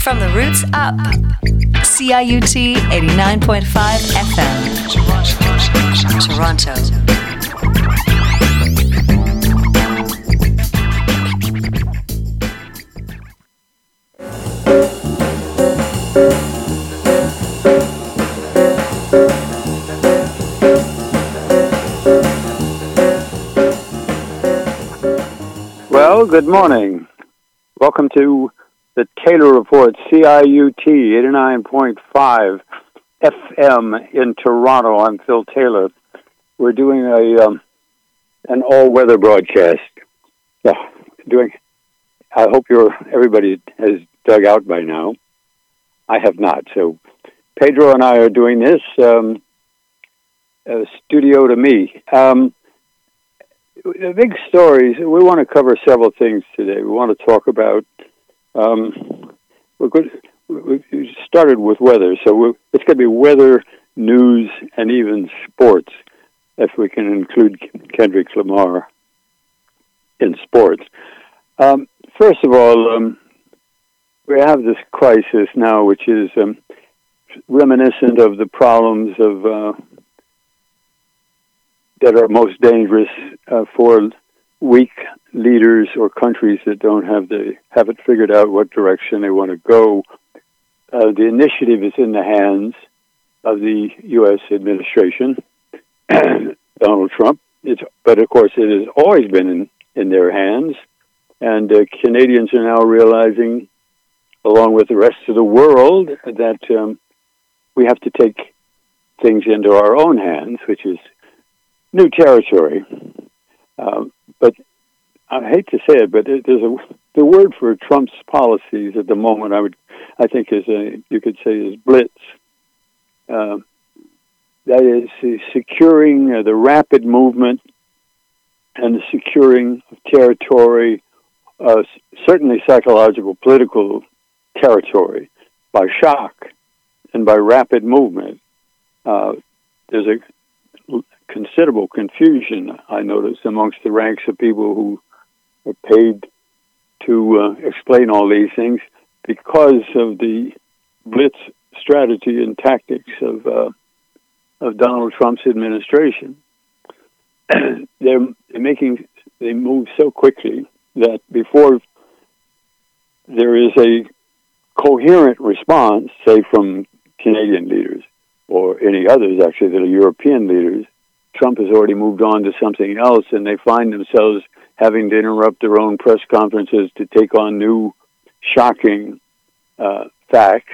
From the roots up. CIUT 89.5 FM. Toronto. Well, good morning. Welcome to the Taylor Report, CIUT 89.5 FM in Toronto. I'm Phil Taylor. We're doing an all-weather broadcast. I hope everybody has dug out by now. I have not. So Pedro and I are doing this studio to me. The big stories, we want to cover several things today. We want to talk about, we started with weather, so it's going to be weather, news, and even sports, if we can include Kendrick Lamar in sports. First of all, we have this crisis now, which is reminiscent of the problems of that are most dangerous for weak leaders or countries that don't haven't figured out what direction they want to go. The initiative is in the hands of the U.S. administration, Donald Trump. But of course, it has always been in their hands, and Canadians are now realizing, along with the rest of the world, that we have to take things into our own hands, which is new territory. But I hate to say it, but there's the word for Trump's policies at the moment, I think you could say is blitz. That is securing the rapid movement and the securing of territory, certainly psychological, political territory, by shock and by rapid movement. There's a considerable confusion, I noticed, amongst the ranks of people who are paid to explain all these things because of the blitz strategy and tactics of Donald Trump's administration. They move so quickly that before there is a coherent response, say from Canadian leaders or any others, actually, that are European leaders, Trump has already moved on to something else, and they find themselves having to interrupt their own press conferences to take on new, shocking facts.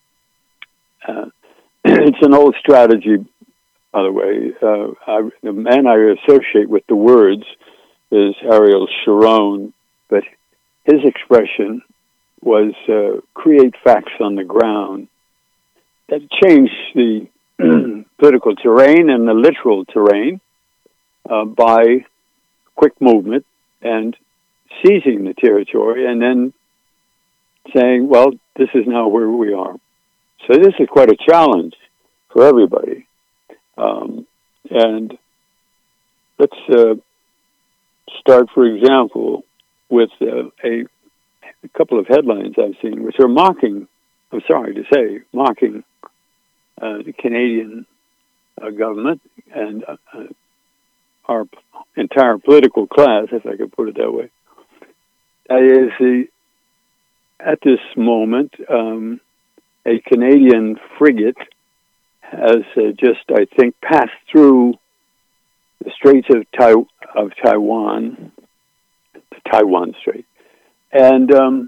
It's an old strategy, by the way. The man I associate with the words is Ariel Sharon, but his expression was create facts on the ground. That changed the political terrain and the literal terrain by quick movement and seizing the territory and then saying, well, this is now where we are. So this is quite a challenge for everybody. And let's start, for example, with a couple of headlines I've seen, which are mocking the Canadian government and our entire political class, if I could put it that way. That is, at this moment, a Canadian frigate has just, I think, passed through the Straits of Taiwan, the Taiwan Strait. And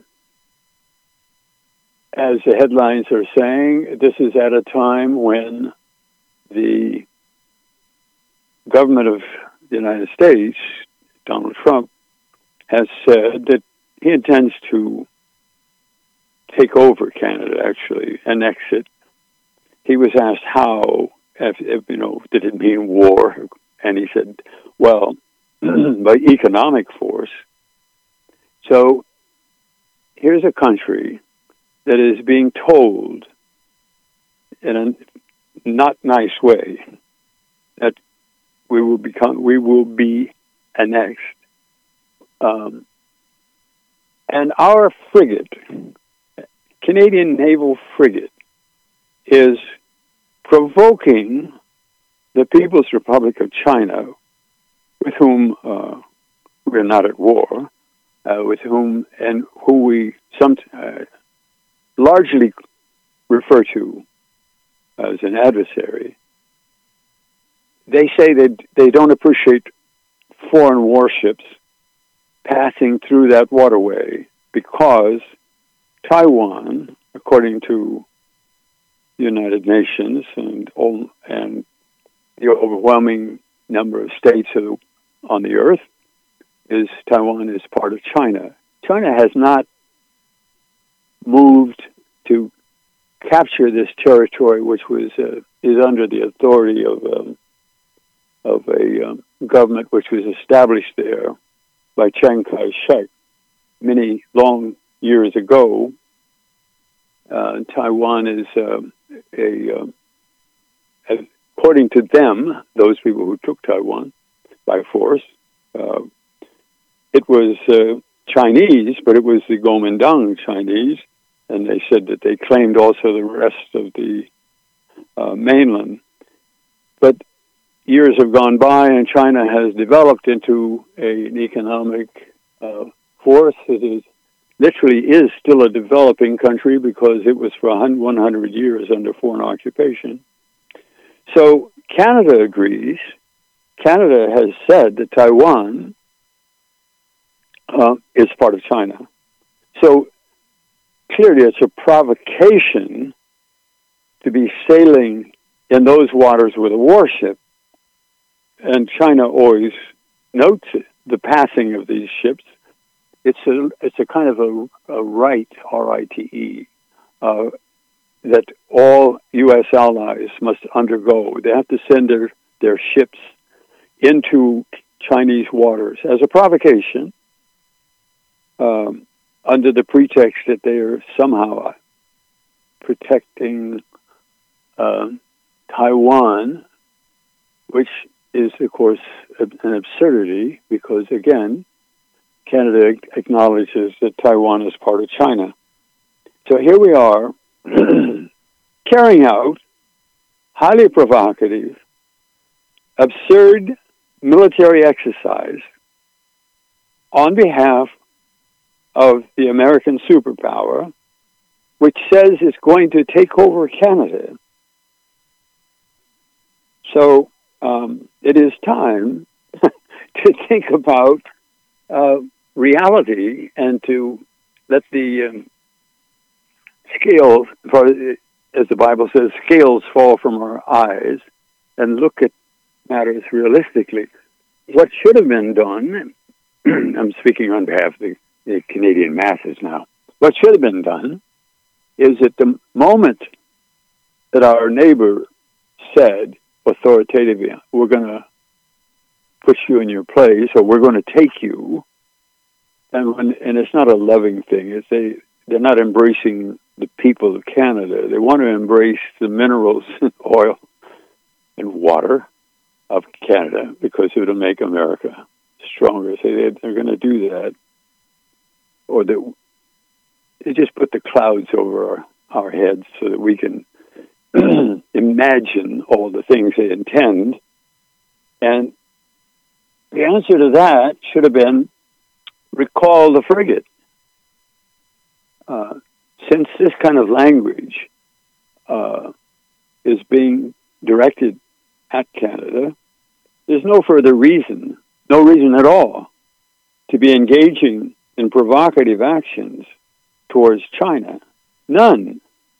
as the headlines are saying, this is at a time when the government of the United States, Donald Trump, has said that he intends to take over Canada, actually, annex it. He was asked how, did it mean war? And he said, well, by economic force. So here's a country that is being told in a not nice way that we will be annexed. And our frigate Canadian naval frigate is provoking the People's Republic of China, with whom we're not at war, with whom and who we largely refer to as an adversary. They say that they don't appreciate foreign warships passing through that waterway because Taiwan, according to the United Nations and the overwhelming number of states on the earth, Taiwan is part of China. China has not moved to capture this territory, which is under the authority of a government which was established there by Chiang Kai-shek many long years ago. Taiwan is according to them, those people who took Taiwan by force, it was Chinese, but it was the Kuomintang Chinese, and they said that they claimed also the rest of the mainland. But years have gone by, and China has developed into an economic force. It literally is still a developing country because it was for 100 years under foreign occupation. So Canada agrees. Canada has said that Taiwan is part of China. So clearly it's a provocation to be sailing in those waters with a warship. And China always notes the passing of these ships. It's a kind of a right, R-I-T-E, that all U.S. allies must undergo. They have to send their ships into Chinese waters as a provocation, under the pretext that they are somehow protecting Taiwan, which is, of course, an absurdity because, again, Canada acknowledges that Taiwan is part of China. So here we are carrying out highly provocative, absurd military exercise on behalf of the American superpower, which says it's going to take over Canada. So it is time to think about reality and to let the scales, as the Bible says, scales fall from our eyes and look at matters realistically. What should have been done, I'm speaking on behalf of the Canadian masses now, what should have been done is at the moment that our neighbor said authoritatively, we're going to put you in your place, or we're going to take you, and it's not a loving thing. They're not embracing the people of Canada. They want to embrace the minerals and oil and water of Canada because it'll make America stronger. So they're going to do that. Or they just put the clouds over our heads so that we can imagine all the things they intend. And the answer to that should have been recall the frigate. Since this kind of language is being directed at Canada, there's no further reason, no reason at all, to be engaging in provocative actions towards China. None.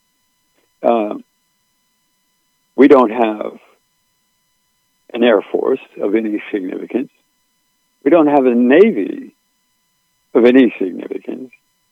We don't have an air force of any significance. We don't have a navy of any significance.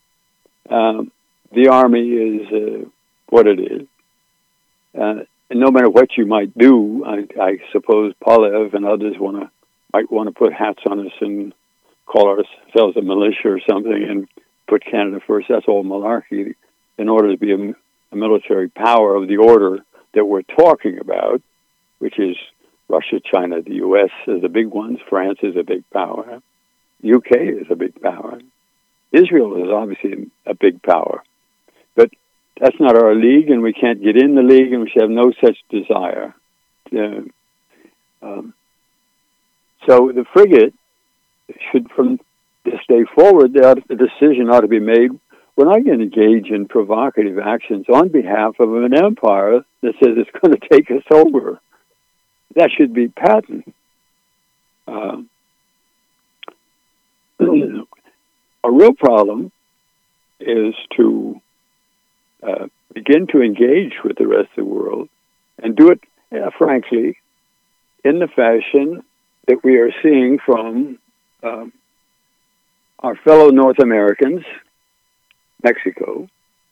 The Army is what it is. And no matter what you might do, I suppose Poilievre and others might want to put hats on us and call ourselves a militia or something and put Canada first. That's all malarkey. In order to be a military power of the order that we're talking about, which is Russia, China, the U.S. are the big ones. France is a big power. UK is a big power. Israel is obviously a big power. But that's not our league, and we can't get in the league, and we should have no such desire. So the frigate should, from this day forward, the decision ought to be made. We're not going to engage in provocative actions on behalf of an empire that says it's going to take us over. That should be patent. A real problem is to begin to engage with the rest of the world and do it, frankly, in the fashion that we are seeing from our fellow North Americans, Mexico.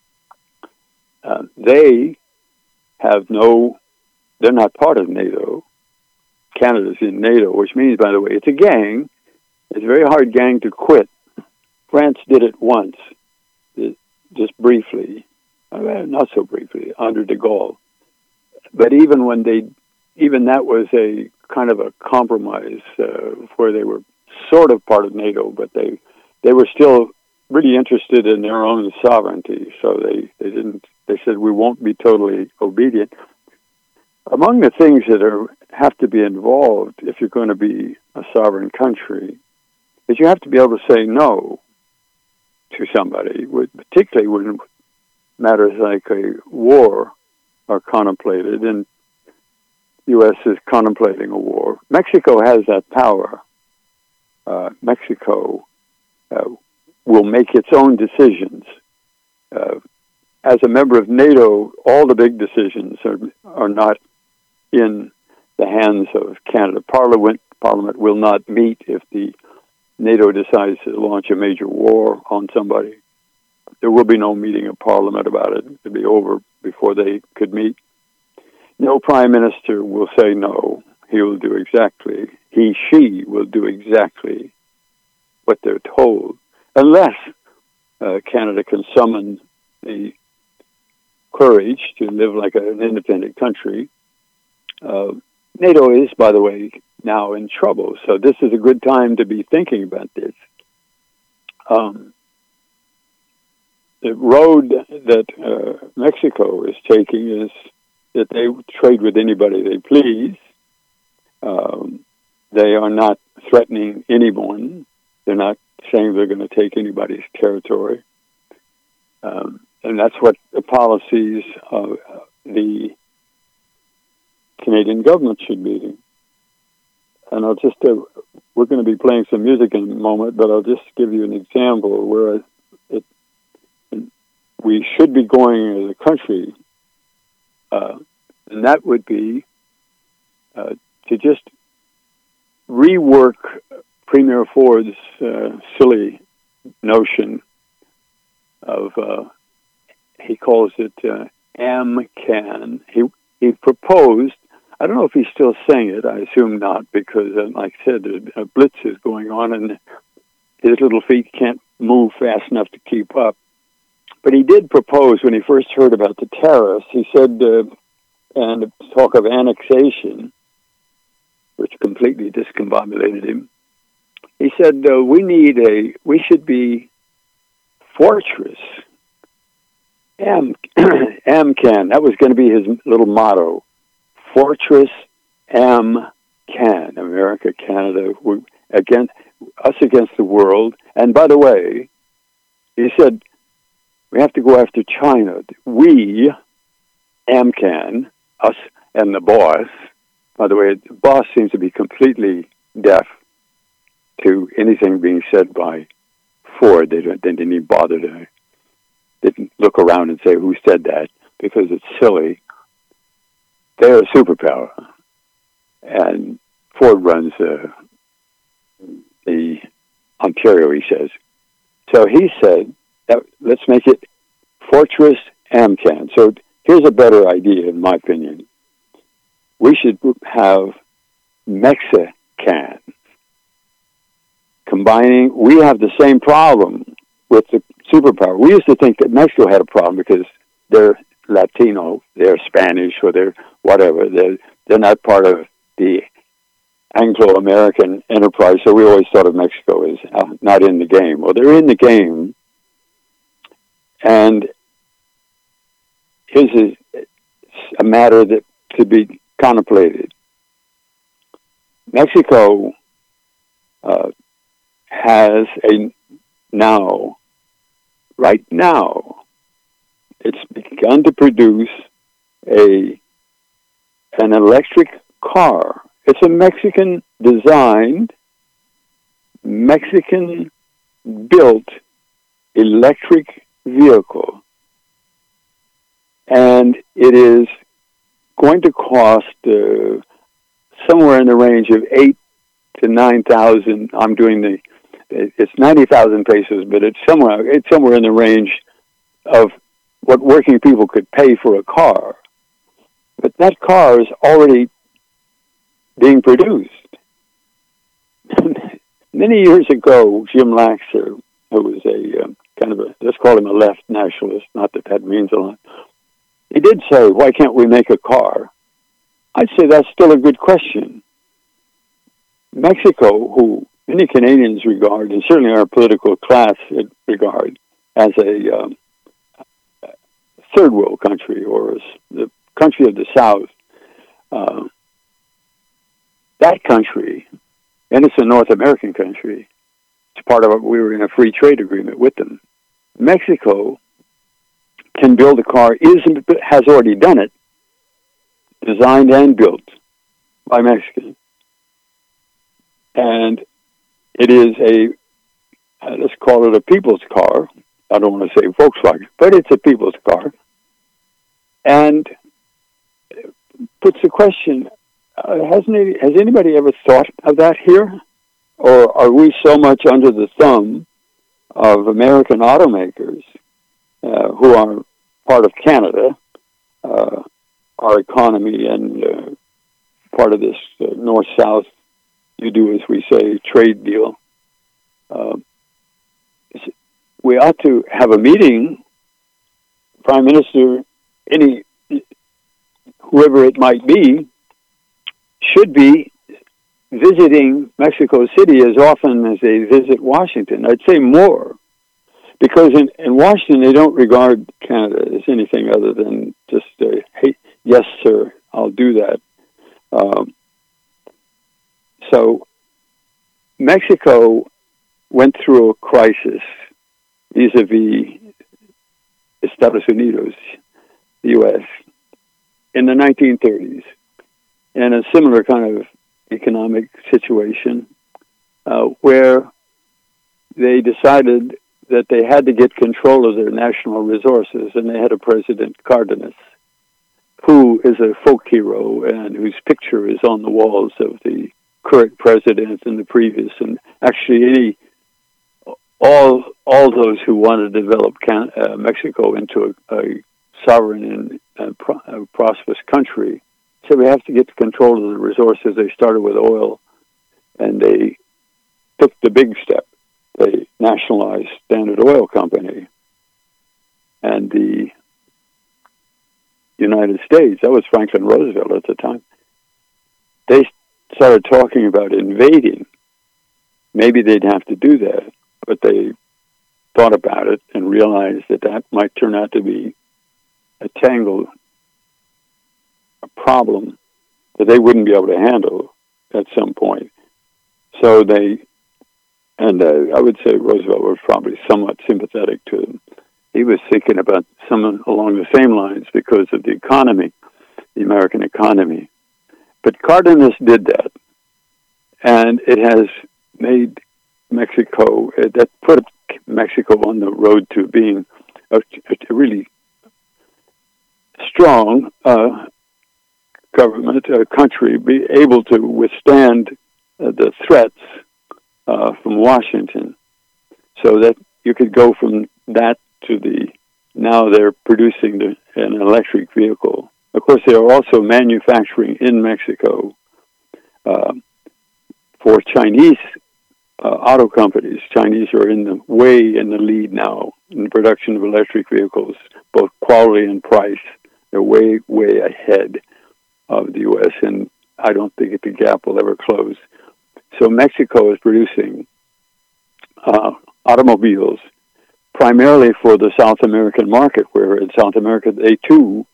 They have they're not part of NATO. Canada's in NATO, which means, by the way, it's a gang. It's a very hard gang to quit. France did it once, just briefly, not so briefly, under de Gaulle. But even that was a kind of a compromise where they were sort of part of NATO, but they were still really interested in their own sovereignty. So they said, we won't be totally obedient. Among the things that have to be involved if you're going to be a sovereign country is you have to be able to say no to somebody, particularly when matters like a war are contemplated, and the U.S. is contemplating a war. Mexico has that power. Mexico will make its own decisions. As a member of NATO, all the big decisions are not in the hands of Canada. Parliament will not meet if the NATO decides to launch a major war on somebody. There will be no meeting of Parliament about it. It'll be over before they could meet. No prime minister will say no. She will do exactly what they're told, unless Canada can summon the courage to live like an independent country. NATO is, by the way, now in trouble, so this is a good time to be thinking about this. The road that Mexico is taking is that they trade with anybody they please. They are not threatening anyone. They're not saying they're going to take anybody's territory. And that's what the policies of the Canadian government should be. And I'll just, we're going to be playing some music in a moment, but I'll just give you an example where we should be going as a country, and that would be to just rework Premier Ford's silly notion of, he calls it AMCAN. He proposed, I don't know if he's still saying it, I assume not, because like I said, a blitz is going on and his little feet can't move fast enough to keep up. But he did propose, when he first heard about the tariffs, he said, and talk of annexation, which completely discombobulated him. He said, we should be fortress, AMCAN. That was going to be his little motto. Fortress AMCAN. America, Canada, against the world. And by the way, he said, we have to go after China. We, AMCAN, us and the boss. By the way, the boss seems to be completely deaf to anything being said by Ford. They didn't even bother to, didn't look around and say who said that, because it's silly. They're a superpower. And Ford runs the Ontario, he says. So he said, let's make it Fortress AMCAN. So here's a better idea, in my opinion. We should have Mexican. Combining, we have the same problem with the superpower. We used to think that Mexico had a problem because they're Latino, they're Spanish, or they're whatever. They're not part of the Anglo-American enterprise, so we always thought of Mexico as not in the game. Well, they're in the game, and here's a matter that to be contemplated. Mexico has right now, it's begun to produce an electric car. It's a Mexican-designed, Mexican-built electric vehicle. And it is going to cost somewhere in the range of 8,000 to 9,000. I'm doing it's 90,000 pesos, but it's somewhere in the range of what working people could pay for a car. But that car is already being produced. Many years ago, Jim Laxer, who was let's call him a left nationalist, not that means a lot, he did say, why can't we make a car? I'd say that's still a good question. Mexico, who many Canadians regard, and certainly our political class regard, as a third world country, or as the country of the South, that country, and it's a North American country, it's part of we were in a free trade agreement with them. Mexico can build a car, has already done it, designed and built by Mexicans. And it is let's call it a people's car. I don't want to say Volkswagen, but it's a people's car. And puts the question, has anybody ever thought of that here? Or are we so much under the thumb of American automakers who are part of Canada, our economy, and part of this north-south, you do as we say, trade deal? We ought to have a meeting, Prime Minister, whoever it might be, should be visiting Mexico City as often as they visit Washington. I'd say more, because in Washington they don't regard Canada as anything other than just hey, yes, sir, I'll do that. So Mexico went through a crisis vis-a-vis Estados Unidos, the U.S., in the 1930s, and a similar kind of economic situation where they decided that they had to get control of their national resources, and they had a President Cardenas, who is a folk hero and whose picture is on the walls of the current president and the previous, and actually all those who want to develop Mexico into a sovereign and prosperous country. So we have to get control of the resources. They started with oil, and they took the big step. They nationalized Standard Oil Company. And the United States, that was Franklin Roosevelt at the time, they started talking about invading. Maybe they'd have to do that, but they thought about it and realized that might turn out to be a problem that they wouldn't be able to handle at some point. So I would say Roosevelt was probably somewhat sympathetic to them. He was thinking about some along the same lines because of the economy, the American economy. But Cardenas did that, and it has made Mexico, that put Mexico on the road to being a really strong government, country, be able to withstand the threats from Washington, so that you could go from that to now they're producing an electric vehicle. Of course, they are also manufacturing in Mexico for Chinese auto companies. Chinese are way in the lead now in the production of electric vehicles, both quality and price. They're way, way ahead of the U.S., and I don't think the gap will ever close. So Mexico is producing automobiles primarily for the South American market, where in South America they too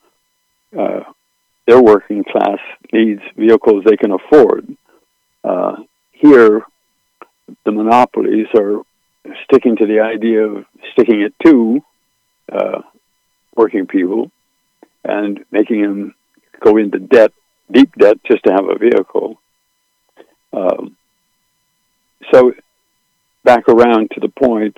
their working class needs vehicles they can afford. Here, the monopolies are sticking to the idea of sticking it to working people and making them go into debt, deep debt, just to have a vehicle. So back around to the point,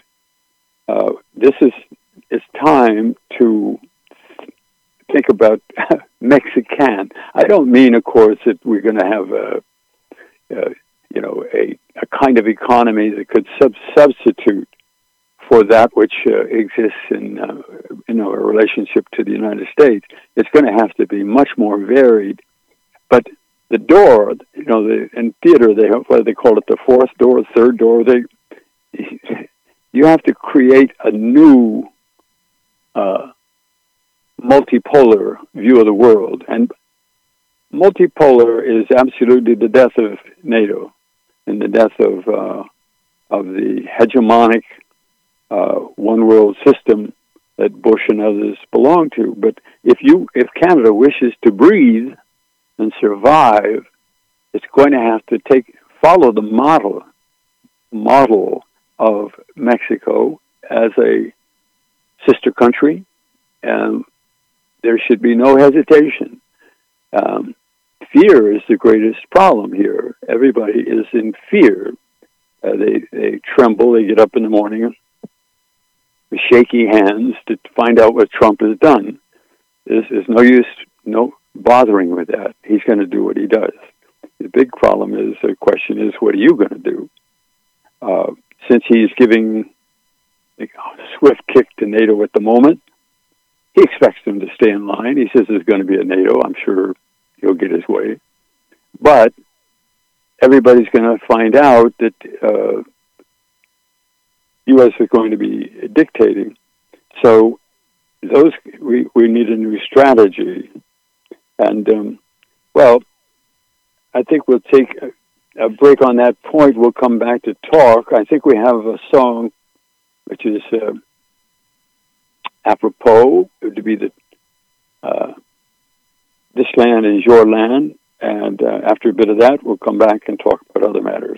it's time to think about Mexican. I don't mean, of course, that we're going to have a kind of economy that could substitute for that which exists in our relationship to the United States. It's going to have to be much more varied. But the door, in theater, they call it the fourth door, third door. You have to create a new multipolar view of the world. And multipolar is absolutely the death of NATO and the death of the hegemonic one world system that Bush and others belong to. But if Canada wishes to breathe and survive, it's going to have to follow the model of Mexico as a sister country, and there should be no hesitation. Fear is the greatest problem here. Everybody is in fear. They tremble. They get up in the morning with shaky hands to find out what Trump has done. There's no use, no bothering with that. He's going to do what he does. The big problem is, the question is, what are you going to do? Since he's giving a swift kick to NATO at the moment, he expects them to stay in line. He says there's going to be a NATO. I'm sure he'll get his way. But everybody's going to find out that U.S. is going to be dictating. So we need a new strategy. And, I think we'll take a break on that point. We'll come back to talk. I think we have a song which is apropos. It would be the This Land Is Your Land. And after a bit of that, we'll come back and talk about other matters.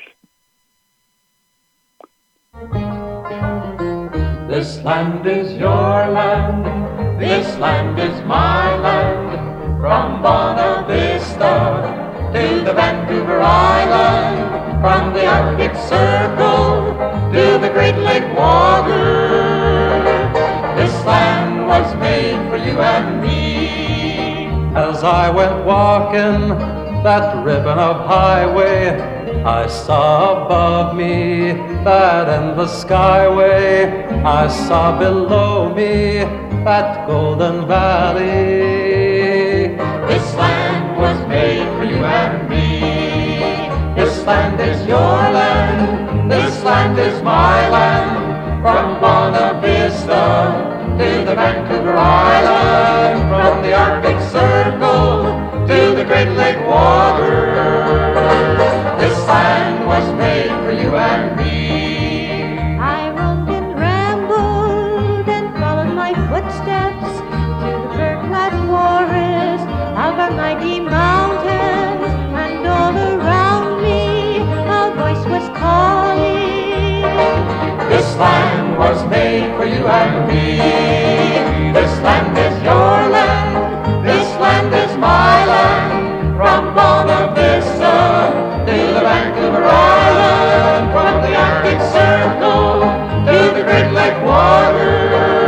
This land is your land, this land is my land, from Buena Vista to the Vancouver Island, from the Arctic Circle to the Great Lake water. This land was made for you and me. As I went walking that ribbon of highway, I saw above me that endless skyway. I saw below me that golden valley. This land was made for you and me. This land is your land, this land is my land, from Buena Vista to the Vancouver Island, from the Arctic Circle to the Great Lake water. This land was made for you and me. I roamed and rambled and followed my footsteps to the fir-clad forest of our mighty mountains, and all around me a voice was calling. This land was made for you and me. This land is your land, this land is my land, from Buena Vista to the Vancouver Island, from the Arctic Circle to the Great Lake water.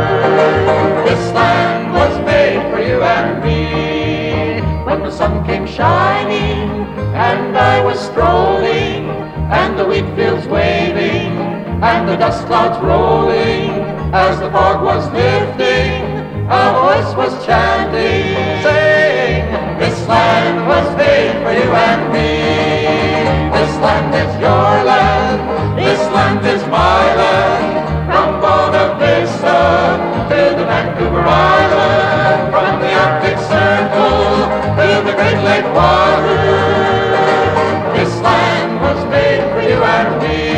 This land was made for you and me. When the sun came shining and I was strolling, and the wheat fields waving and the dust clouds rolling, as the fog was lifting, a voice was chanting, saying, this land was made for you and me. This land is your land, this land is my land, from Buena Vista to the Vancouver Island, from the Arctic Circle to the Great Lake water. This land was made for you and me.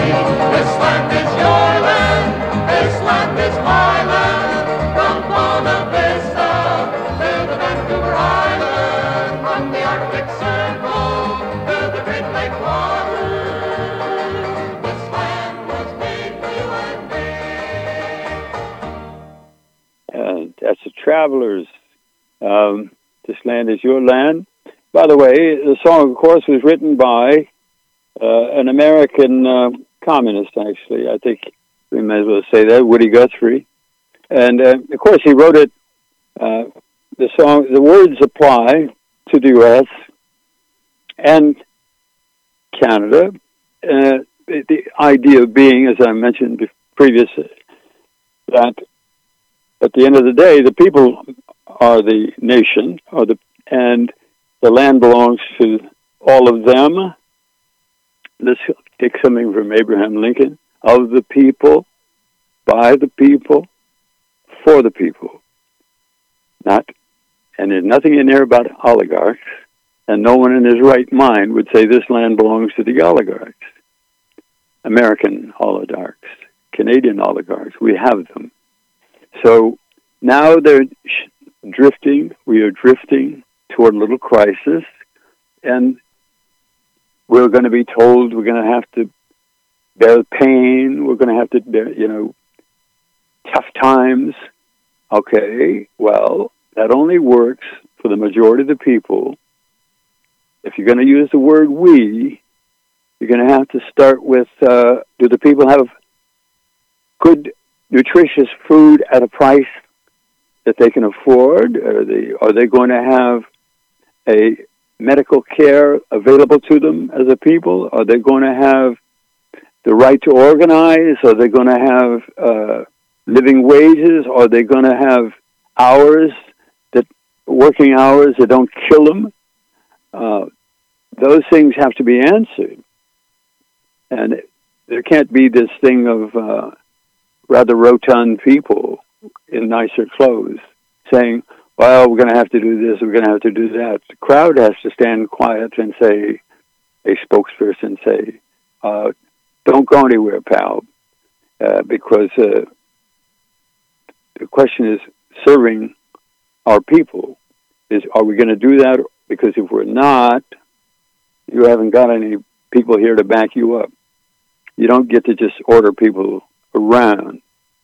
This land is your land, this land is my land, from Buena travelers. This land is your land. By the way, the song, of course, was written by an American communist, actually. I think we may as well say that, Woody Guthrie. And, of course, he wrote it. The song, the words apply to the U.S. and Canada. The idea being, as I mentioned previously, that at the end of the day, the people are the nation, and the land belongs to all of them. Let's take something from Abraham Lincoln: of the people, by the people, for the people. And there's nothing in there about oligarchs, and no one in his right mind would say this land belongs to the oligarchs. American oligarchs, Canadian oligarchs, we have them. So now they're drifting, we are drifting toward a little crisis, and we're going to be told we're going to have to bear pain, we're going to have to bear, tough times. Okay, well, that only works for the majority of the people. If you're going to use the word we, you're going to have to start with, do the people have good, nutritious food at a price that they can afford? Are they going to have a medical care available to them as a people? Are they going to have the right to organize? Are they going to have living wages? Are they going to have working hours that don't kill them? Those things have to be answered. And there can't be this thing of rather rotund people in nicer clothes saying, well, we're going to have to do this, we're going to have to do that. The crowd has to stand quiet and say, a spokesperson say, don't go anywhere, pal, because the question is serving our people. Are we going to do that? Because if we're not, you haven't got any people here to back you up. You don't get to just order people around.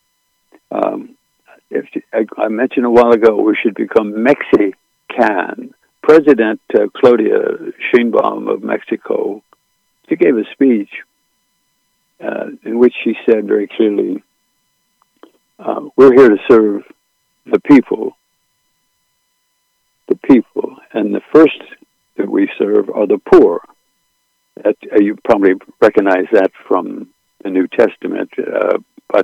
I mentioned a while ago, we should become Mexican. President Claudia Sheinbaum of Mexico, she gave a speech in which she said very clearly, we're here to serve the people, and the first that we serve are the poor. You probably recognize that from the New Testament, but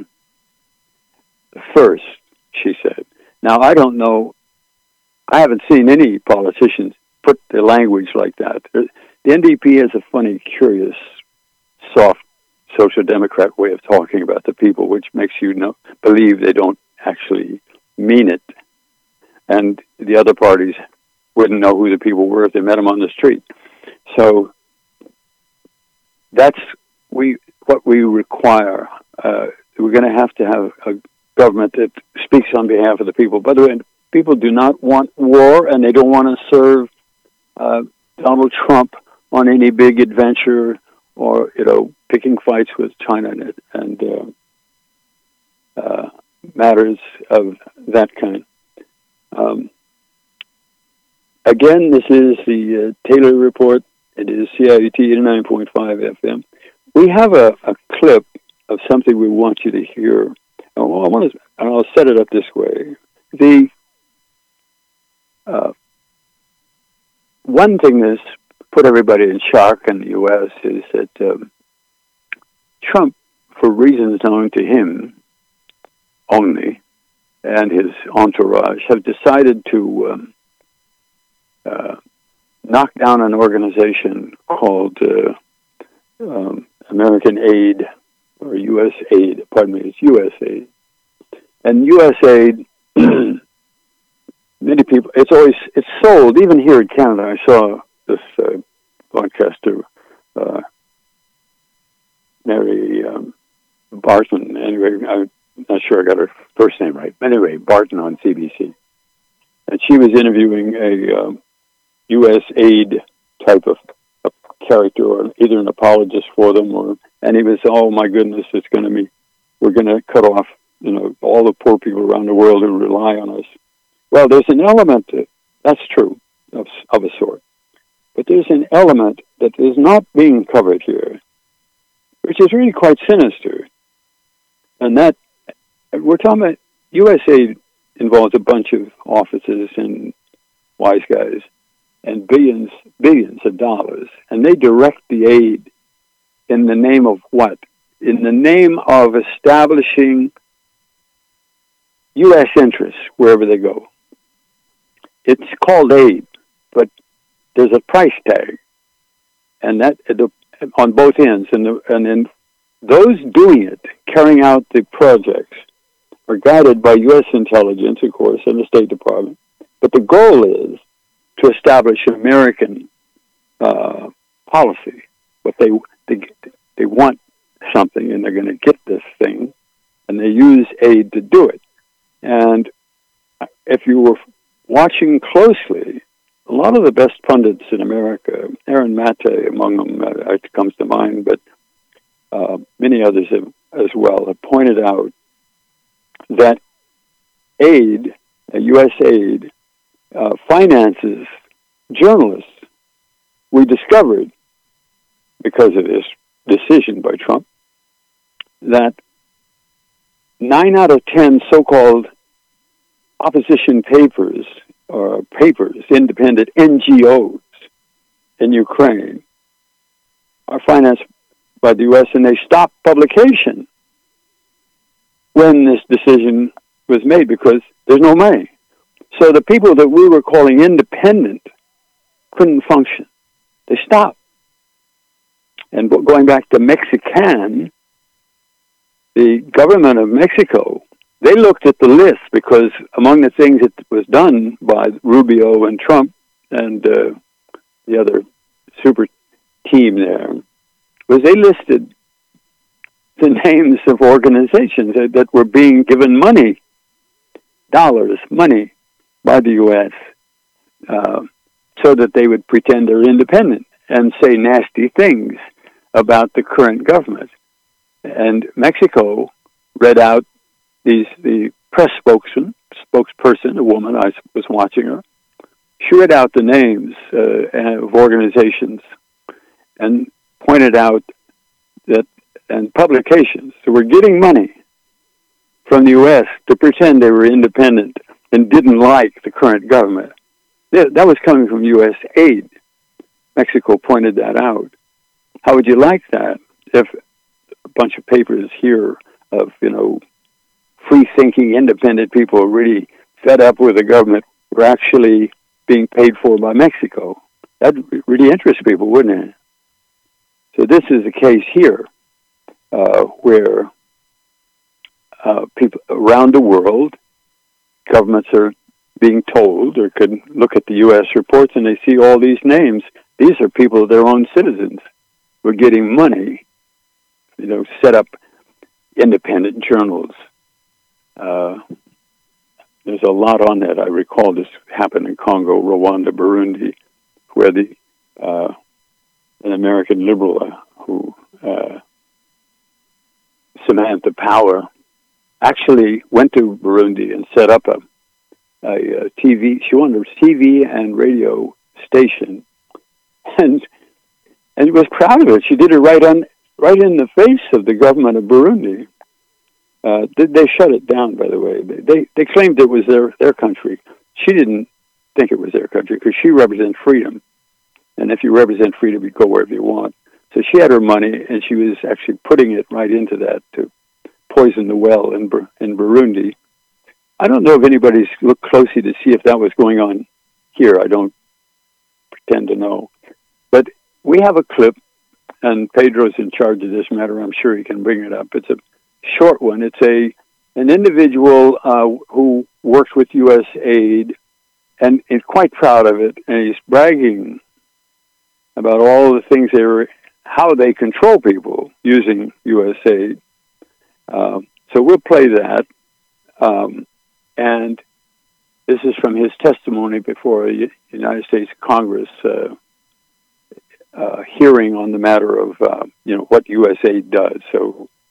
first, she said. Now, I don't know, I haven't seen any politicians put the language like that. The NDP has a funny, curious, soft social democrat way of talking about the people, which makes you believe they don't actually mean it. And the other parties wouldn't know who the people were if they met them on the street. So that's what we require. We're going to have a government that speaks on behalf of the people. By the way, people do not want war, and they don't want to serve Donald Trump on any big adventure or, picking fights with China and matters of that kind. Again, this is the Taylor Report. It is CIUT 89.5 FM. We have a clip of something we want you to hear. I'll set it up this way. The one thing that's put everybody in shock in the U.S. is that Trump, for reasons known to him only, and his entourage, have decided to knock down an organization called American Aid, or U.S. Aid, it's U.S. Aid. And U.S. Aid, many people, it's sold, even here in Canada. I saw this broadcaster, Mary Barton, anyway, I'm not sure I got her first name right. Anyway, Barton on CBC. And she was interviewing a U.S. Aid type of character, or either an apologist for them, and he was, oh my goodness, we're going to cut off all the poor people around the world who rely on us. Well, there's an element that's true of a sort, but there's an element that is not being covered here, which is really quite sinister, and that we're talking about USAID involves a bunch of offices and wise guys and billions of dollars, and they direct the aid in the name of what? In the name of establishing U.S. interests wherever they go. It's called aid, but there's a price tag, and that on both ends, and then those doing it, carrying out the projects, are guided by U.S. intelligence, of course, and the State Department. But the goal is to establish American policy. What they want something, and they're going to get this thing, and they use aid to do it. And if you were watching closely, a lot of the best pundits in America, Aaron Maté among them, comes to mind, but many others as well, have pointed out that aid, U.S. aid, finances journalists. We discovered, because of this decision by Trump, that 9 out of 10 so-called opposition papers, independent NGOs in Ukraine, are financed by the U.S., and they stopped publication when this decision was made because there's no money. So the people that we were calling independent couldn't function. They stopped. And going back to Mexican, the government of Mexico, they looked at the list because among the things that was done by Rubio and Trump and the other super team there was they listed the names of organizations that were being given money by the U.S. So that they would pretend they're independent and say nasty things about the current government. And Mexico read out the press spokesperson, a woman, I was watching her. She read out the names of organizations and pointed out that, and publications that were getting money from the U.S. to pretend they were independent and didn't like the current government. That was coming from U.S. aid. Mexico pointed that out. How would you like that if a bunch of papers here of, free-thinking, independent people really fed up with the government were actually being paid for by Mexico? That'd really interest people, wouldn't it? So this is the case here, where people around the world, governments are being told, or could look at the U.S. reports and they see all these names. These are people, their own citizens, who are getting money, set up independent journals. There's a lot on that. I recall this happened in Congo, Rwanda, Burundi, where an American liberal who Samantha Power actually went to Burundi and set up a TV. She wanted a TV and radio station, and was proud of it. She did it right in the face of the government of Burundi. They shut it down, by the way. They claimed it was their country. She didn't think it was their country because she represents freedom, and if you represent freedom, you go wherever you want. So she had her money, and she was actually putting it right into that to poison the well in Burundi. I don't know if anybody's looked closely to see if that was going on here. I don't pretend to know. But we have a clip, and Pedro's in charge of this matter. I'm sure he can bring it up. It's a short one. It's an individual who works with U.S. aid and is quite proud of it, and he's bragging about all the things how they control people using U.S. aid. So we'll play that. And this is from his testimony before a United States Congress hearing on the matter of what USAID does. So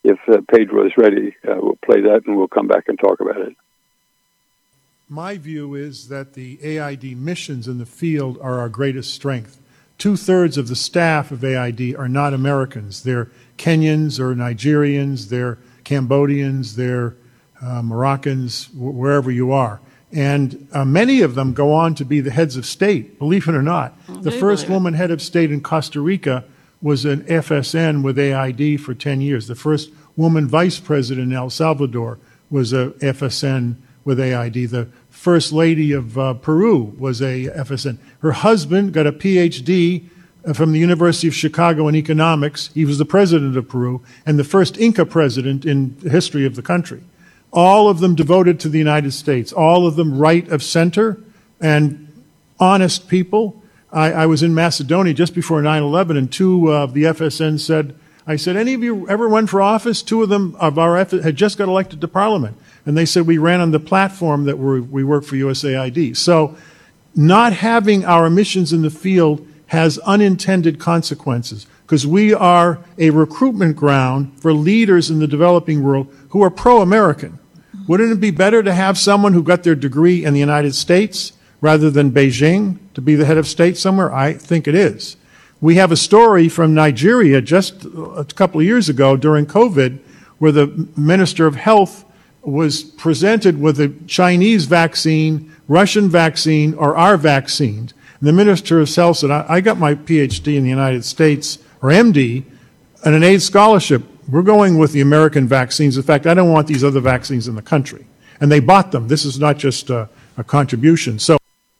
if Pedro is ready, we'll play that and we'll come back and talk about it. My view is that the AID missions in the field are our greatest strength. 2/3 of the staff of AID are not Americans. They're Kenyans or Nigerians, they're Cambodians, they're Moroccans, wherever you are. And many of them go on to be the heads of state, believe it or not. The first woman head of state in Costa Rica was an FSN with AID for 10 years. The first woman vice president in El Salvador was a FSN with AID. The first lady of Peru was a FSN. Her husband got a PhD from the University of Chicago in economics. He was the president of Peru and the first Inca president in the history of the country. All of them devoted to the United States, all of them right of center and honest people. I was in Macedonia just before 9/11, and two of the FSN said, I said, any of you ever run for office? Two of them of our had just got elected to Parliament. And they said, we ran on the platform that we work for USAID. So not having our missions in the field has unintended consequences, because we are a recruitment ground for leaders in the developing world who are pro-American. Wouldn't it be better to have someone who got their degree in the United States rather than Beijing to be the head of state somewhere? I think it is. We have a story from Nigeria just a couple of years ago during COVID where the Minister of Health was presented with a Chinese vaccine, Russian vaccine, or our vaccine. And the Minister of Health said, I got my PhD in the United States, or MD, and an AIDS scholarship. We're going with the American vaccines. In fact, I don't want these other vaccines in the country. And they bought them. This is not just a contribution. So,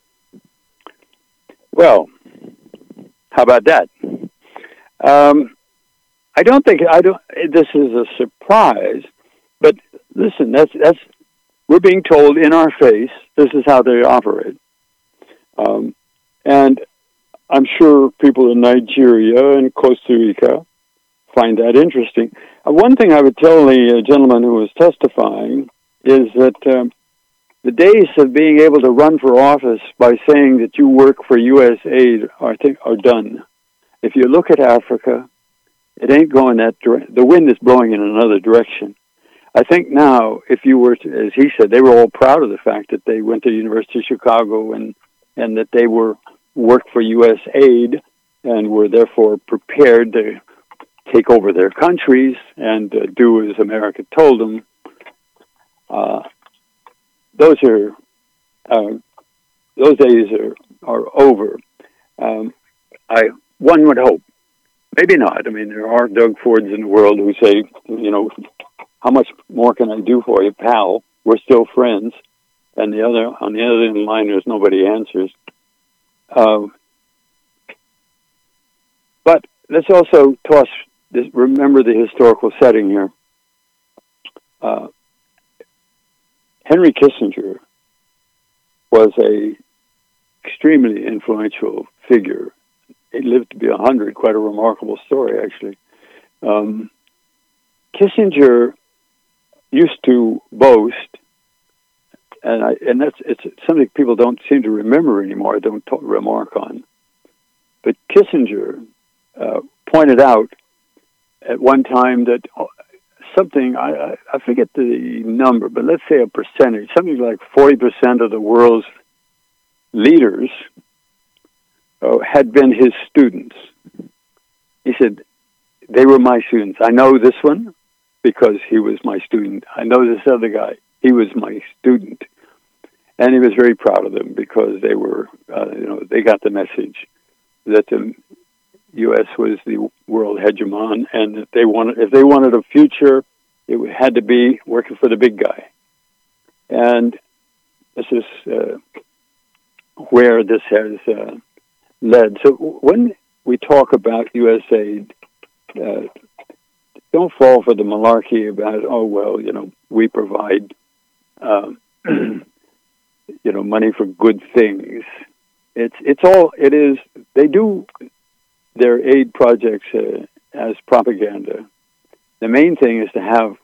well, how about that? I don't think this is a surprise, but listen, that's we're being told in our face this is how they operate, and I'm sure people in Nigeria and Costa Rica find that interesting. One thing I would tell the gentleman who was testifying is that the days of being able to run for office by saying that you work for USAID are done. If you look at Africa, it ain't going that direction. The wind is blowing in another direction. I think now, if you were to, as he said, they were all proud of the fact that they went to the University of Chicago and that they worked for USAID and were therefore prepared to take over their countries and do as America told them. Those days are over. One would hope, maybe not. I mean, there are Doug Fords in the world who say, how much more can I do for you, pal? We're still friends. And on the other end of the line, there's nobody answers. But let's also remember the historical setting here. Henry Kissinger was a extremely influential figure. He lived to be 100, quite a remarkable story, actually. Kissinger used to boast, and it's something people don't seem to remember anymore, don't remark on. But Kissinger pointed out at one time that something, I forget the number, but let's say a percentage, something like 40% of the world's leaders had been his students. He said, they were my students. I know this one because he was my student. I know this other guy. He was my student. And he was very proud of them because they were, they got the message that the U.S. was the world hegemon, and that if they wanted a future, it had to be working for the big guy. And this is where this has led. So when we talk about USAID, don't fall for the malarkey about, we provide, money for good things. They do their aid projects as propaganda. The main thing is to have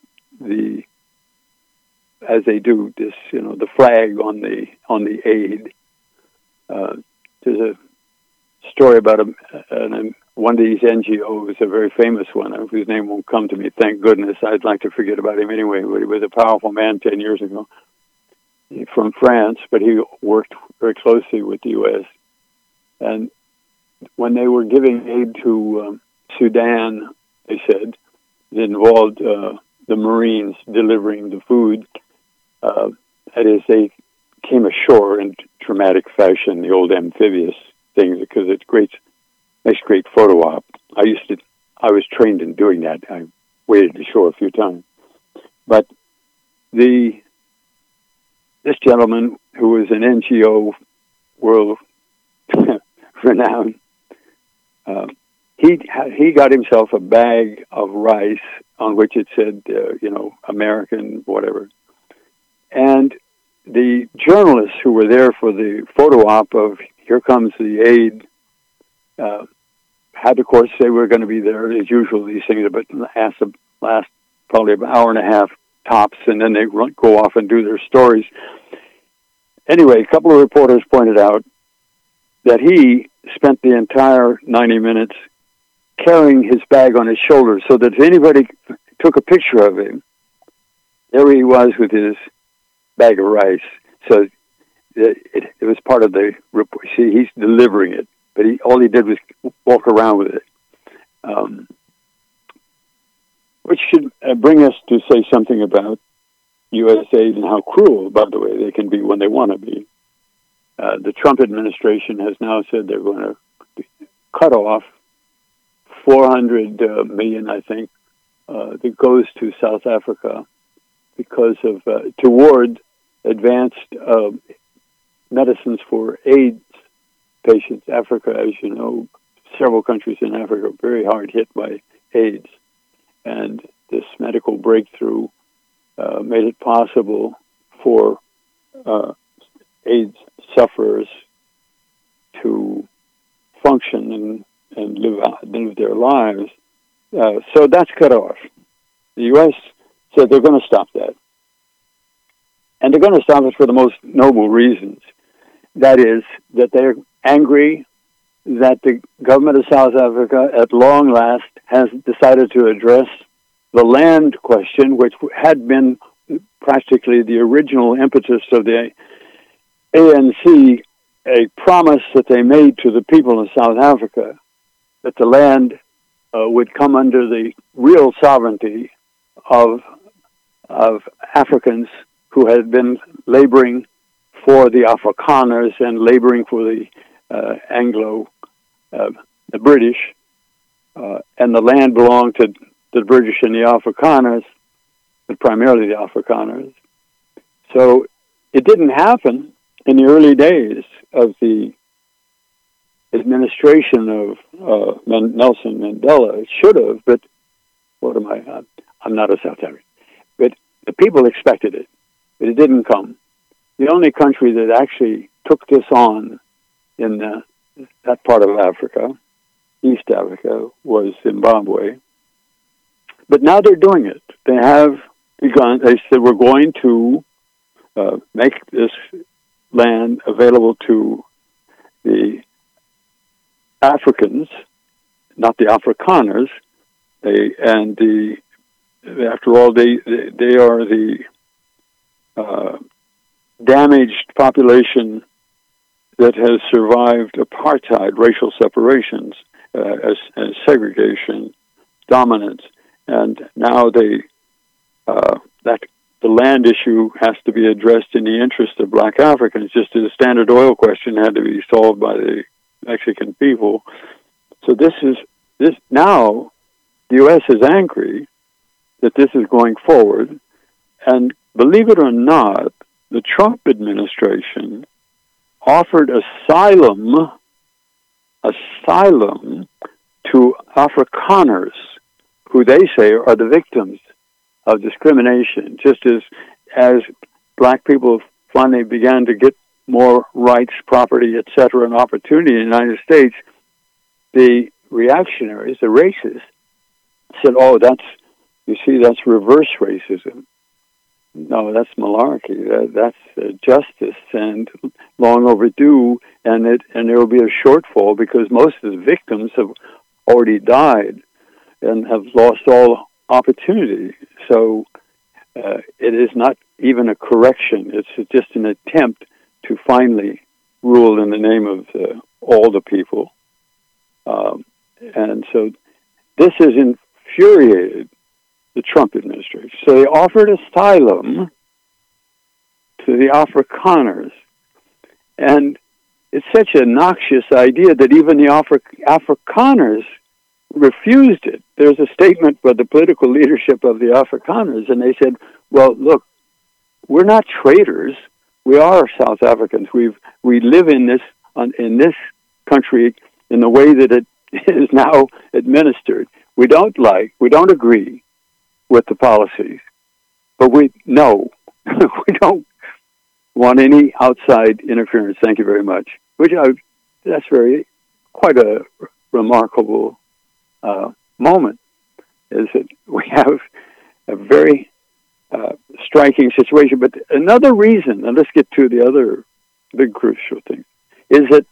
as they do this, the flag on the aid. There's a story about one of these NGOs, a very famous one, whose name won't come to me, thank goodness. I'd like to forget about him anyway, but he was a powerful man 10 years ago from France, but he worked very closely with the U.S. And when they were giving aid to Sudan, they said, it involved the Marines delivering the food. That is, they came ashore in dramatic fashion, the old amphibious things, because it's makes great photo op. I was trained in doing that. I waded ashore a few times. But this gentleman, who was an NGO world renowned, he got himself a bag of rice on which it said, American, whatever. And the journalists who were there for the photo op of "Here comes the aid," had, of course, say we're going to be there as usual. These things last probably an hour and a half tops, and then they go off and do their stories. Anyway, a couple of reporters pointed out that he spent the entire 90 minutes carrying his bag on his shoulders, so that if anybody took a picture of him, there he was with his bag of rice. So it was part of the report. See, he's delivering it, but all he did was walk around with it. Which should bring us to say something about U.S. aid and how cruel, by the way, they can be when they want to be. The Trump administration has now said they're going to cut off $400 million, I think, that goes to South Africa because of toward advanced medicines for AIDS patients. Africa, as you know, several countries in Africa are very hard hit by AIDS, and this medical breakthrough made it possible for AIDS sufferers to function and live their lives. So that's cut off. The U.S. said they're going to stop that. And they're going to stop it for the most noble reasons. That is, that they're angry that the government of South Africa, at long last, has decided to address the land question, which had been practically the original impetus of the ANC, a promise that they made to the people of South Africa that the land would come under the real sovereignty of Africans who had been laboring for the Afrikaners and laboring for the the British, and the land belonged to the British and the Afrikaners, but primarily the Afrikaners. So it didn't happen in the early days of the administration of Nelson Mandela. It should have, but what am I? I'm not a South African. But the people expected it, but it didn't come. The only country that actually took this on in that part of Africa, East Africa, was Zimbabwe. But now they're doing it. They have begun. They said, we're going to make this land available to the Africans, not the Afrikaners. After all, they are the damaged population that has survived apartheid, racial separations, as segregation, dominance, and now that the land issue has to be addressed in the interest of black Africans, just as the Standard Oil question had to be solved by the Mexican people. So this now, the U.S. is angry that this is going forward, and believe it or not, the Trump administration offered asylum to Afrikaners, who they say are the victims of discrimination. Just as black people finally began to get more rights, property, etc., and opportunity in the United States, the reactionaries, the racists, said, "Oh, that's reverse racism. No, that's malarkey. That's justice and long overdue, and there will be a shortfall because most of the victims already died and have lost all opportunity. So it is not even a correction. It's just an attempt to finally rule in the name of all the people. And so this has infuriated the Trump administration. So they offered asylum to the Afrikaners. And it's such a noxious idea that even the Afrikaners refused it. There's a statement by the political leadership of the Afrikaners, and they said, well, look, we're not traitors. We are South Africans. We live in this country in the way that it is now administered. We don't agree with the policies, but we don't want any outside interference. Thank you very much. That's quite a remarkable moment. Is that we have a very striking situation. But another reason, and let's get to the other big crucial thing, is that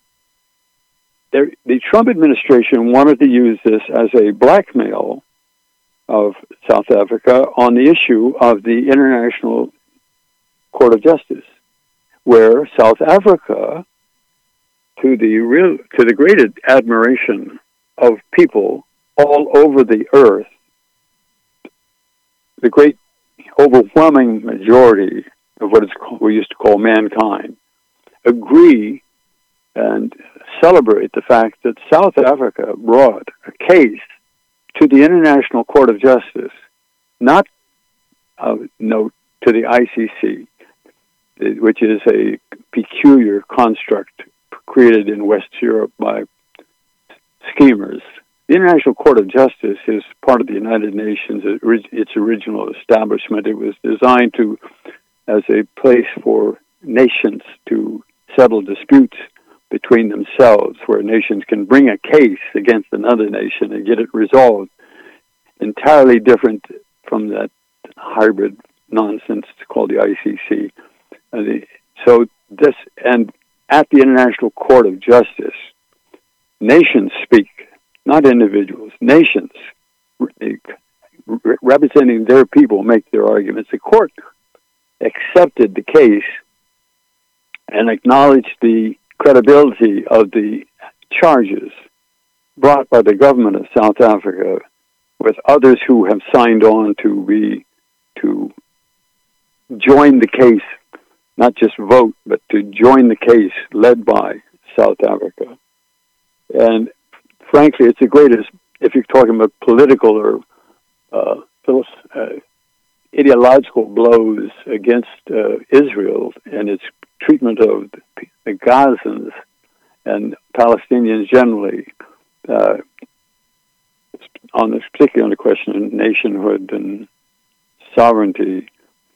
the Trump administration wanted to use this as a blackmail of South Africa on the issue of the International Court of Justice, where South Africa, to the great admiration of people all over the earth, the great overwhelming majority of what we used to call mankind, agree and celebrate the fact that South Africa brought a case to the International Court of Justice, not to the ICC, which is a peculiar construct created in West Europe by schemers. The International Court of Justice is part of the United Nations, its original establishment. It was designed as a place for nations to settle disputes between themselves, where nations can bring a case against another nation and get it resolved. Entirely different from that hybrid nonsense called the ICC. And at the International Court of Justice, nations speak, not individuals. Nations, representing their people, make their arguments. The court accepted the case and acknowledged the credibility of the charges brought by the government of South Africa with others who have signed on to join the case, not just vote, but to join the case led by South Africa. And frankly, it's the greatest, if you're talking about political or ideological blows against Israel and its treatment of the Gazans and Palestinians generally, particularly on the question of nationhood and sovereignty.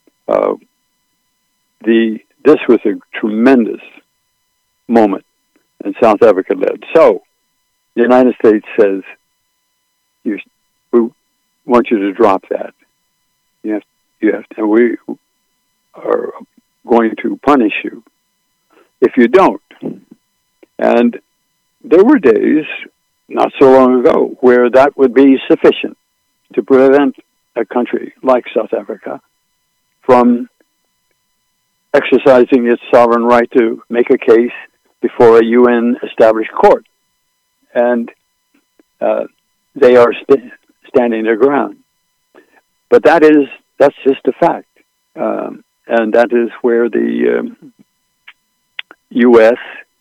This was a tremendous moment, and South Africa led. So, the United States says, we want you to drop that. You have to, and we are going to punish you if you don't. And there were days, not so long ago, where that would be sufficient to prevent a country like South Africa from exercising its sovereign right to make a case before a UN-established court. And they are standing their ground. But that's just a fact. And that is where the U.S.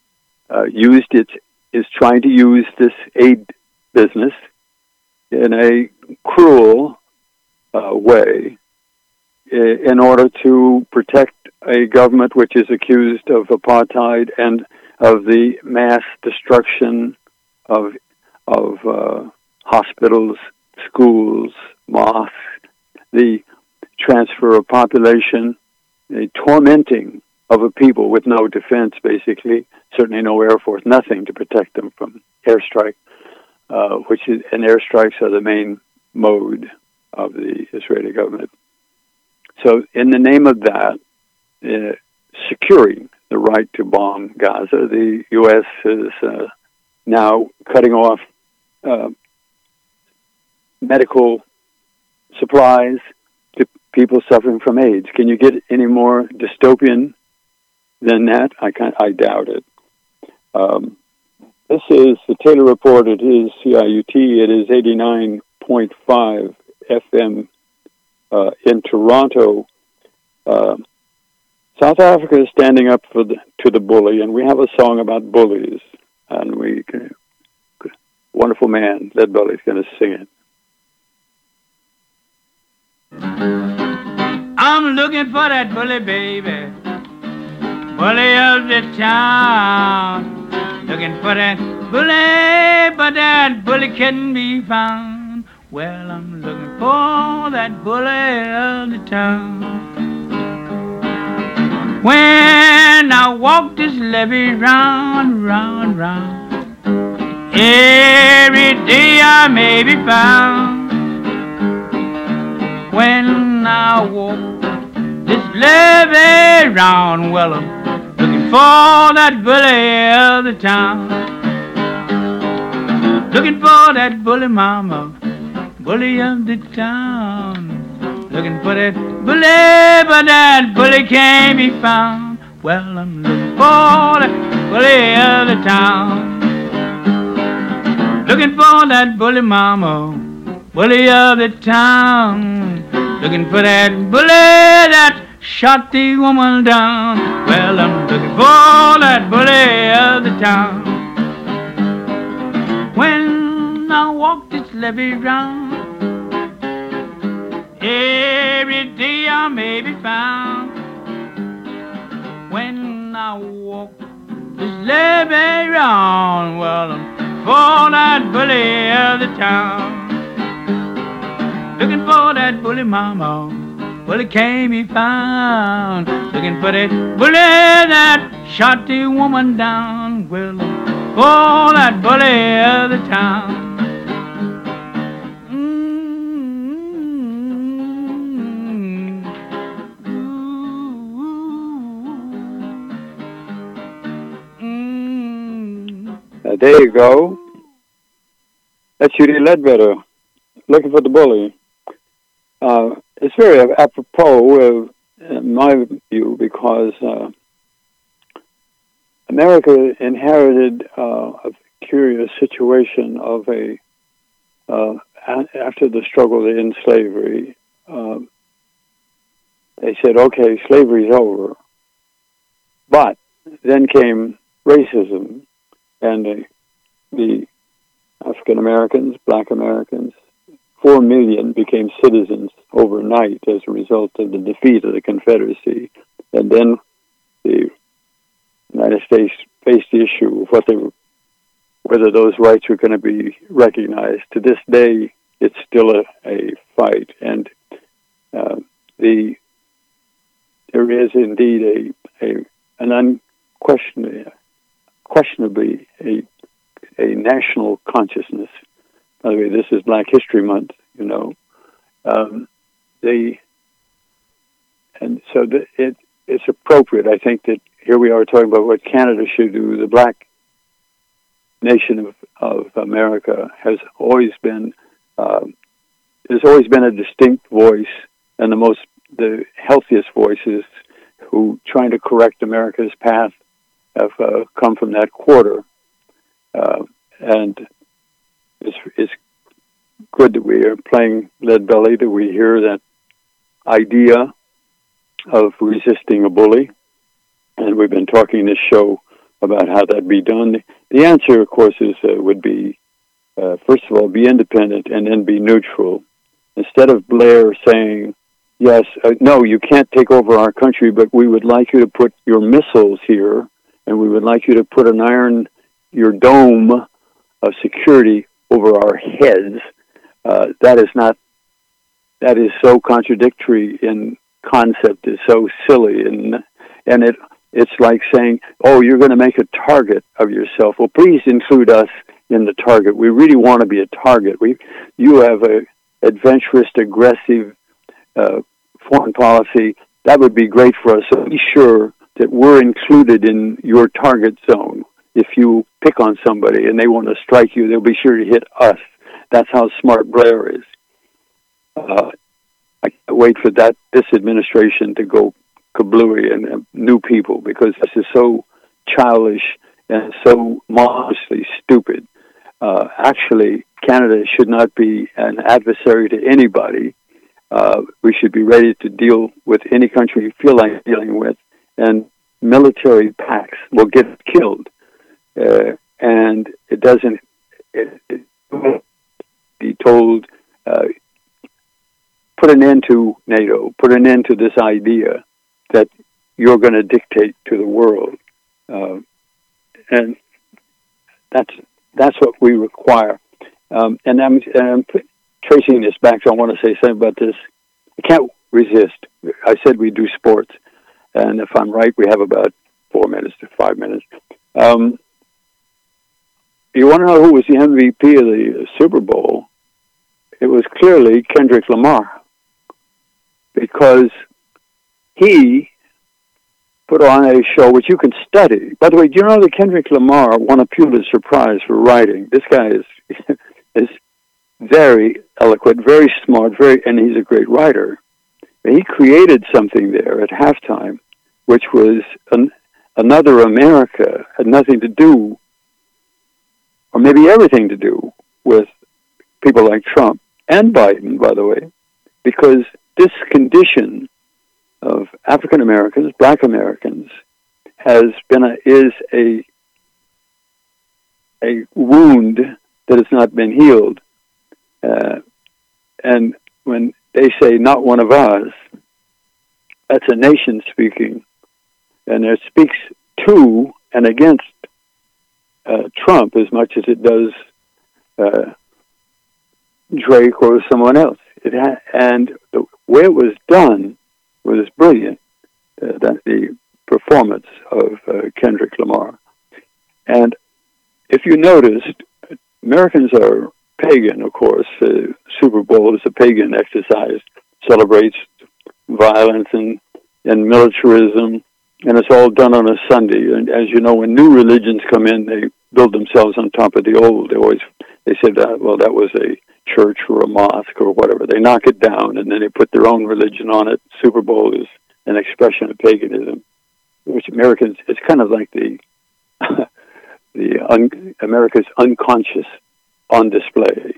is trying to use this aid business in a cruel way in order to protect a government which is accused of apartheid and of the mass destruction of hospitals, schools, mosques, the transfer of population, the tormenting of a people with no defense, basically, certainly no Air Force, nothing to protect them from airstrike, and airstrikes are the main mode of the Israeli government. So in the name of that, securing the right to bomb Gaza, the U.S. is now cutting off medical supplies to people suffering from AIDS. Can you get any more dystopian than that? I doubt it. This is the Taylor Report. It is CIUT. It is 89.5 FM in Toronto. South Africa is standing up to the bully, and we have a song about bullies, and wonderful man, Lead Belly, is going to sing it. I'm looking for that bully, baby, bully of the town. Looking for that bully, but that bully can't be found. Well, I'm looking for that bully of the town. When I walk this levee round, round, round, every day I may be found. When I walk this levee round, well, I'm looking for that bully of the town. Looking for that bully mama, bully of the town. Looking for that bully, but that bully can't be found. Well, I'm looking for that bully of the town. Looking for that bully mama, bully of the town. Looking for that bully that shot the woman down. Well, I'm looking for that bully of the town. When I walk this levee round, every day I may be found. When I walk this levee round, well, I'm for that bully of the town. Looking for that bully mama, bully can't be found. Looking for that bully that shot the woman down. Well, I'm for that bully of the town. There you go. That's Judy Ledbetter, looking for the bully. It's very apropos, in my view, because America inherited a curious situation of after the struggle to end slavery. They said, okay, slavery's over. But then came racism, and the African Americans, Black Americans, 4 million became citizens overnight as a result of the defeat of the Confederacy. And then the United States faced the issue of whether those rights were going to be recognized. To this day, it's still a fight. And there is indeed an unquestionably a national consciousness. By the way, this is Black History Month, you know. It's appropriate, I think, that here we are talking about what Canada should do. The Black nation of America has always been a distinct voice, and the healthiest voices who trying to correct America's path have come from that quarter. And it's good that we are playing Lead Belly, that we hear that idea of resisting a bully. And we've been talking in this show about how that be done. The answer, of course, would be, first of all, be independent and then be neutral. Instead of Blair saying, yes, no, you can't take over our country, but we would like you to put your missiles here, and we would like you to put your dome of security over our heads. That is so contradictory in concept, is so silly, and it's like saying, oh, you're going to make a target of yourself. Well, please include us in the target. We really want to be a target. You have a adventurous, aggressive foreign policy. That would be great for us. So be sure that we're included in your target zone. if you pick on somebody and they want to strike you, they'll be sure to hit us. That's how smart Blair is. I can't wait for this administration to go kablooey and new people, because this is so childish and so monstrously stupid. Actually, Canada should not be an adversary to anybody. We should be ready to deal with any country you feel like dealing with, and military pacts will get killed. And it doesn't be told, put an end to NATO, put an end to this idea that you're going to dictate to the world. And that's what we require. And I'm tracing this back, so I want to say something about this. I can't resist. I said we do sports, and if I'm right, we have about 4 minutes to 5 minutes. You want to know who was the MVP of the Super Bowl? It was clearly Kendrick Lamar, because he put on a show which you can study. By the way, do you know that Kendrick Lamar won a Pulitzer Prize for writing? This guy is very eloquent, very smart, and he's a great writer. He created something there at halftime, which was another America, had nothing to do, or maybe everything to do, with people like Trump and Biden, by the way, because this condition of African Americans, Black Americans, is a wound that has not been healed. And when they say "not one of us," that's a nation speaking, and it speaks to and against Trump as much as it does Drake or someone else. And the way it was done was brilliant. The performance of Kendrick Lamar. And if you noticed, Americans are pagan, of course. Super Bowl is a pagan exercise, celebrates violence and militarism, and it's all done on a Sunday. And as you know, when new religions come in, they build themselves on top of the old. They said that, well, that was a church or a mosque or whatever. They knock it down, and then they put their own religion on it. Super Bowl is an expression of paganism, which Americans, it's kind of like America's unconscious on display.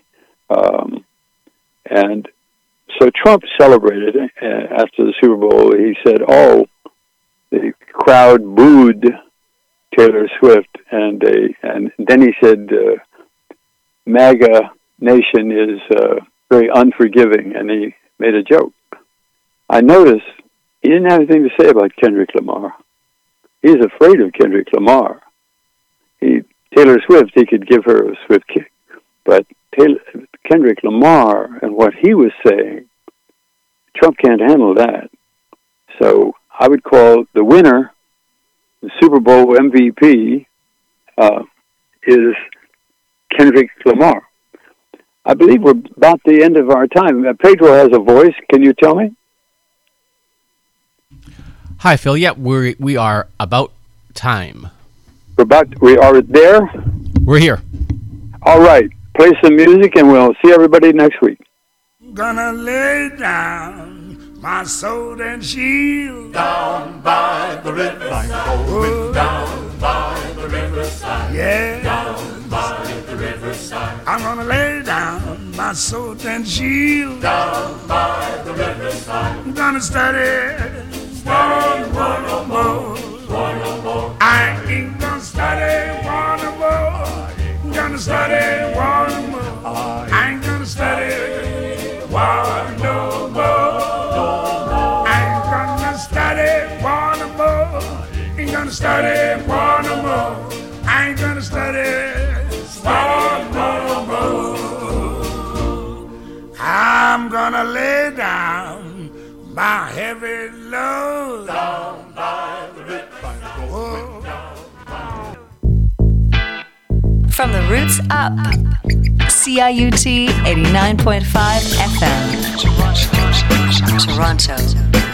And so Trump celebrated after the Super Bowl. He said, "Oh, the crowd booed Taylor Swift," and then he said, "MAGA Nation is very unforgiving," and he made a joke. I noticed he didn't have anything to say about Kendrick Lamar. He's afraid of Kendrick Lamar. Taylor Swift, he could give her a swift kick, but Kendrick Lamar and what he was saying, Trump can't handle that. So I would call the winner, the Super Bowl MVP, is Kendrick Lamar. I believe we're about the end of our time. Pedro has a voice. Can you tell me? Hi, Phil. Yeah, we are about time. We are there? We're here. All right. Play some music, and we'll see everybody next week. Gonna lay down my sword and shield Down by the riverside, going down by the riverside. Yeah, Down by the riverside, I'm gonna lay down my sword and shield. down by the riverside. I'm gonna study one or more. I ain't gonna study one or more. I'm gonna study one or more. I ain't gonna study one no more. I ain't gonna study one or more. Ain't gonna study one or more. I ain't gonna study one no more. I'm gonna lay down my heavy load Down by the riverside. From the roots up, CIUT 89.5 FM, Toronto.